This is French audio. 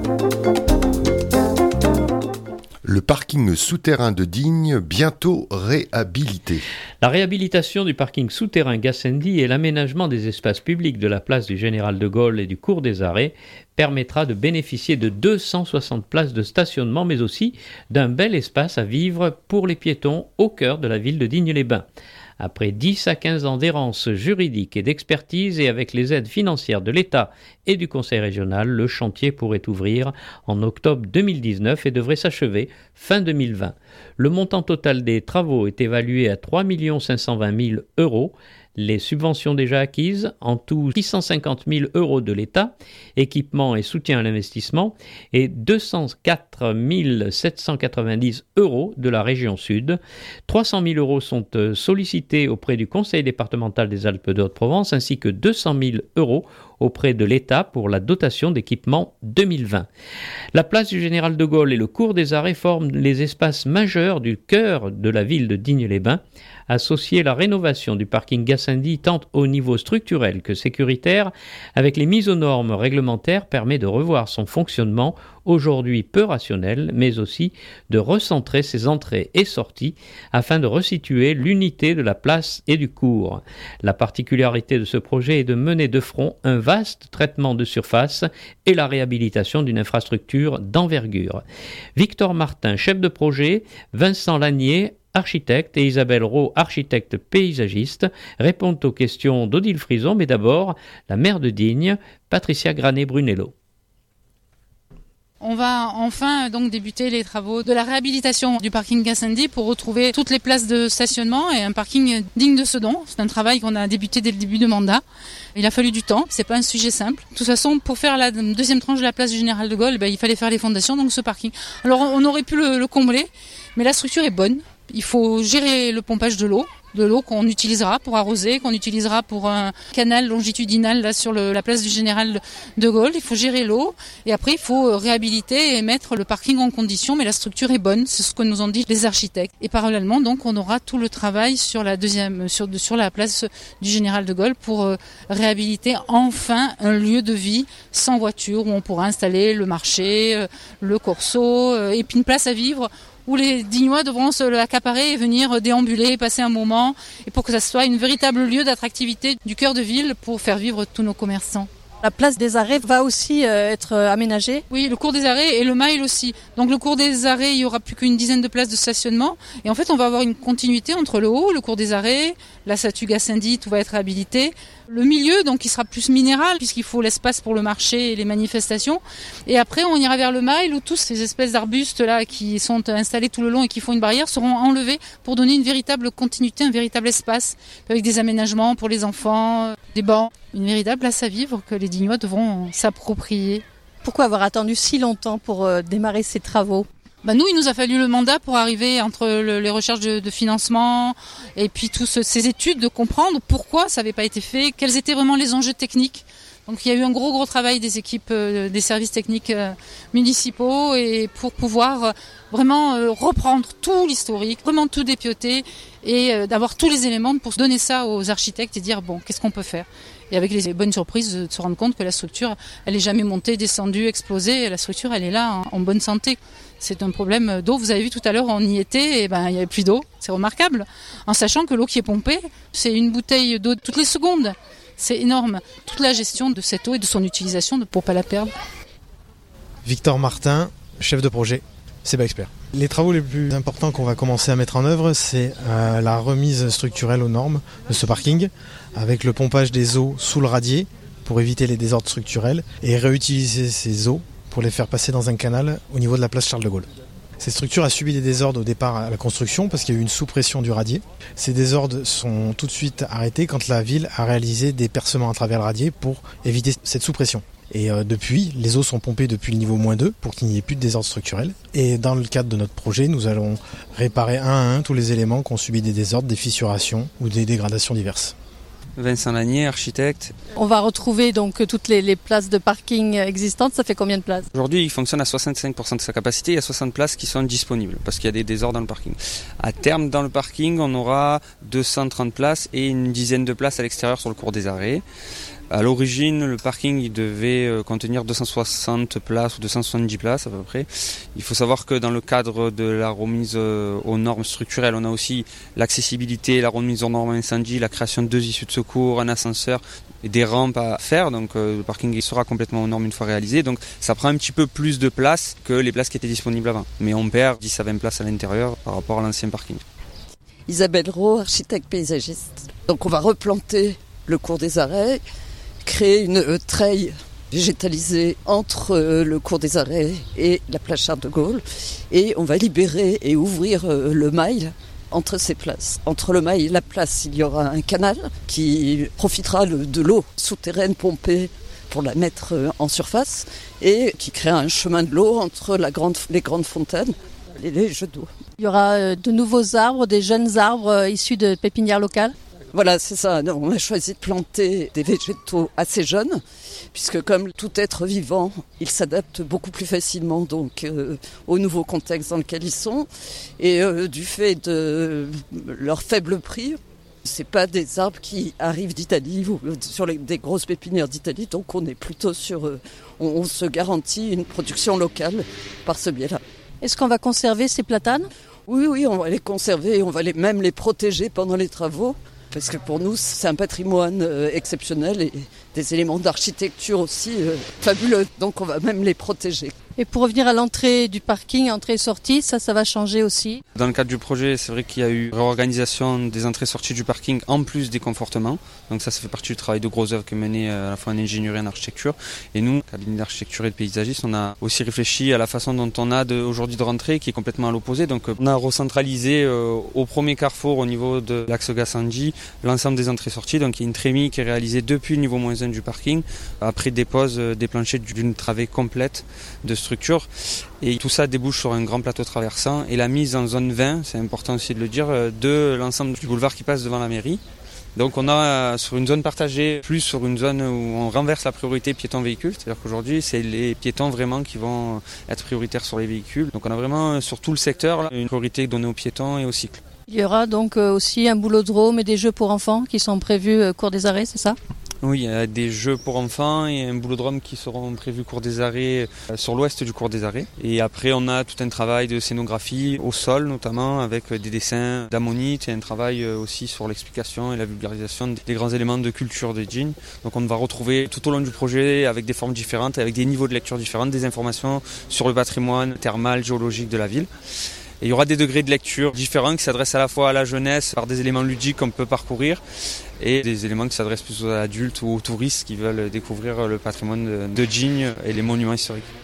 Le parking souterrain de Digne, bientôt réhabilité. La réhabilitation du parking souterrain Gassendi et l'aménagement des espaces publics de la place du Général de Gaulle et du cours des Arrêts permettra de bénéficier de 260 places de stationnement, mais aussi d'un bel espace à vivre pour les piétons au cœur de la ville de Digne-les-Bains. Après 10 à 15 ans d'errance juridique et d'expertise et avec les aides financières de l'État et du Conseil régional, le chantier pourrait ouvrir en octobre 2019 et devrait s'achever fin 2020. Le montant total des travaux est évalué à 3 520 000 €. Les subventions déjà acquises, en tout 650 000 € de l'État, équipement et soutien à l'investissement, et 204 790 € de la région Sud. 300 000 € sont sollicités auprès du Conseil départemental des Alpes de Haute-Provence, ainsi que 200 000 € auprès de l'État pour la dotation d'équipement 2020. La place du Général de Gaulle et le cours des Arrêts forment les espaces majeurs du cœur de la ville de Digne-les-Bains. Associer la rénovation du parking Gassendi tant au niveau structurel que sécuritaire avec les mises aux normes réglementaires permet de revoir son fonctionnement aujourd'hui peu rationnel, mais aussi de recentrer ses entrées et sorties afin de resituer l'unité de la place et du cours. La particularité de ce projet est de mener de front un vaste traitement de surface et la réhabilitation d'une infrastructure d'envergure. Victor Martin, chef de projet, Vincent Lanier, architecte, et Isabelle Rowe, architecte paysagiste, répondent aux questions d'Odile Frison, mais d'abord la maire de Digne, Patricia Granet-Brunello. On va enfin donc débuter les travaux de la réhabilitation du parking Gassendi pour retrouver toutes les places de stationnement et un parking digne de ce nom. C'est un travail qu'on a débuté dès le début de mandat. Il a fallu du temps, c'est pas un sujet simple. De toute façon, pour faire la deuxième tranche de la place du Général de Gaulle, il fallait faire les fondations, donc ce parking. Alors on aurait pu le combler, mais la structure est bonne. Il faut gérer le pompage de l'eau qu'on utilisera pour arroser, qu'on utilisera pour un canal longitudinal là sur la place du Général de Gaulle. Il faut gérer l'eau et après il faut réhabiliter et mettre le parking en condition, mais la structure est bonne, c'est ce que nous ont dit les architectes. Et parallèlement, donc, on aura tout le travail sur la place du Général de Gaulle pour réhabiliter enfin un lieu de vie sans voiture où on pourra installer le marché, le corso et puis une place à vivre où les Dignois devront se l'accaparer et venir déambuler, passer un moment, et pour que ça soit un véritable lieu d'attractivité du cœur de ville pour faire vivre tous nos commerçants. La place des Arrêts va aussi être aménagée. Oui, le cours des Arrêts et le Mail aussi. Donc le cours des Arrêts, il y aura plus qu'une dizaine de places de stationnement. Et en fait, on va avoir une continuité entre le haut, le cours des Arrêts, la statue Gassendi, tout va être réhabilité. Le milieu, donc, il sera plus minéral puisqu'il faut l'espace pour le marché et les manifestations. Et après, on ira vers le Mail où tous ces espèces d'arbustes là qui sont installés tout le long et qui font une barrière seront enlevés pour donner une véritable continuité, un véritable espace avec des aménagements pour les enfants, des bancs, une véritable place à vivre que les Dignois devront s'approprier. Pourquoi avoir attendu si longtemps pour démarrer ces travaux ? Nous, il nous a fallu le mandat pour arriver entre les recherches de financement et puis toutes ces études, de comprendre pourquoi ça n'avait pas été fait, quels étaient vraiment les enjeux techniques. Donc il y a eu un gros travail des équipes des services techniques municipaux et pour pouvoir vraiment reprendre tout l'historique, vraiment tout dépioter et d'avoir tous les éléments pour donner ça aux architectes et dire qu'est-ce qu'on peut faire. Et avec les bonnes surprises de se rendre compte que la structure, elle n'est jamais montée, descendue, explosée, et la structure, elle est là en bonne santé. C'est un problème d'eau. Vous avez vu tout à l'heure, on y était, et il n'y avait plus d'eau. C'est remarquable. En sachant que l'eau qui est pompée, c'est une bouteille d'eau toutes les secondes. C'est énorme. Toute la gestion de cette eau et de son utilisation pour ne pas la perdre. Victor Martin, chef de projet, CEBA Expert. Les travaux les plus importants qu'on va commencer à mettre en œuvre, c'est la remise structurelle aux normes de ce parking, avec le pompage des eaux sous le radier pour éviter les désordres structurels et réutiliser ces eaux pour les faire passer dans un canal au niveau de la place Charles de Gaulle. Cette structure a subi des désordres au départ à la construction parce qu'il y a eu une sous-pression du radier. Ces désordres sont tout de suite arrêtés quand la ville a réalisé des percements à travers le radier pour éviter cette sous-pression. Et depuis, les eaux sont pompées depuis le niveau -2 pour qu'il n'y ait plus de désordre structurel. Et dans le cadre de notre projet, nous allons réparer un à un tous les éléments qui ont subi des désordres, des fissurations ou des dégradations diverses. Vincent Lanier, architecte. On va retrouver donc toutes les places de parking existantes. Ça fait combien de places ? Aujourd'hui, il fonctionne à 65% de sa capacité. Il y a 60 places qui sont disponibles parce qu'il y a des désordres dans le parking. À terme, dans le parking, on aura 230 places et une dizaine de places à l'extérieur sur le cours des Arrêts. À l'origine, le parking il devait contenir 260 places ou 270 places à peu près. Il faut savoir que dans le cadre de la remise aux normes structurelles, on a aussi l'accessibilité, la remise aux normes incendie, la création de 2 issues de secours, un ascenseur et des rampes à faire. Donc le parking sera complètement aux normes une fois réalisé. Donc ça prend un petit peu plus de place que les places qui étaient disponibles avant. Mais on perd 10 à 20 places à l'intérieur par rapport à l'ancien parking. Isabelle Rowe, architecte paysagiste. Donc on va replanter le cours des Arrêts, créer une treille végétalisée entre le cours des Arrêts et la place Charles de Gaulle, et on va libérer et ouvrir le mail entre ces places. Entre le mail et la place, il y aura un canal qui profitera de l'eau souterraine pompée pour la mettre en surface et qui créera un chemin de l'eau entre les grandes fontaines et les jeux d'eau. Il y aura de nouveaux arbres, des jeunes arbres issus de pépinières locales. Voilà, c'est ça. On a choisi de planter des végétaux assez jeunes, puisque comme tout être vivant, ils s'adaptent beaucoup plus facilement donc au nouveau contexte dans lequel ils sont. Et du fait de leur faible prix, c'est pas des arbres qui arrivent d'Italie ou sur des grosses pépinières d'Italie, donc on est plutôt on se garantit une production locale par ce biais-là. Est-ce qu'on va conserver ces platanes ? Oui, on va les conserver, on va même les protéger pendant les travaux. Parce que pour nous, c'est un patrimoine exceptionnel et des éléments d'architecture aussi fabuleux. Donc on va même les protéger. Et pour revenir à l'entrée du parking, entrée-sortie, ça va changer aussi. Dans le cadre du projet, c'est vrai qu'il y a eu réorganisation des entrées-sorties du parking en plus des confortements. Donc ça fait partie du travail de gros œuvre que mené à la fois en ingénierie et en architecture. Et nous, cabinet d'architecture et de paysagiste, on a aussi réfléchi à la façon dont on a aujourd'hui de rentrer, qui est complètement à l'opposé. Donc on a recentralisé au premier carrefour au niveau de l'axe Gassendi l'ensemble des entrées-sorties. Donc il y a une trémie qui est réalisée depuis le niveau -1 du parking, après dépose des planchers d'une travée complète de structure, et tout ça débouche sur un grand plateau traversant et la mise en zone 20, c'est important aussi de le dire, de l'ensemble du boulevard qui passe devant la mairie. Donc on a sur une zone partagée, plus sur une zone où on renverse la priorité piéton-véhicule, c'est-à-dire qu'aujourd'hui c'est les piétons vraiment qui vont être prioritaires sur les véhicules. Donc on a vraiment sur tout le secteur là, une priorité donnée aux piétons et aux cycles. Il y aura donc aussi un boulodrome et des jeux pour enfants qui sont prévus cours des Arrêts, c'est ça ? Oui, il y a des jeux pour enfants et un boulodrome qui seront prévus cours des Arrêts sur l'ouest du cours des Arrêts. Et après, on a tout un travail de scénographie au sol notamment avec des dessins d'ammonites et un travail aussi sur l'explication et la vulgarisation des grands éléments de culture des jeans. Donc on va retrouver tout au long du projet avec des formes différentes, avec des niveaux de lecture différents, des informations sur le patrimoine thermal, géologique de la ville. Et il y aura des degrés de lecture différents qui s'adressent à la fois à la jeunesse par des éléments ludiques qu'on peut parcourir et des éléments qui s'adressent plus aux adultes ou aux touristes qui veulent découvrir le patrimoine de Digne et les monuments historiques.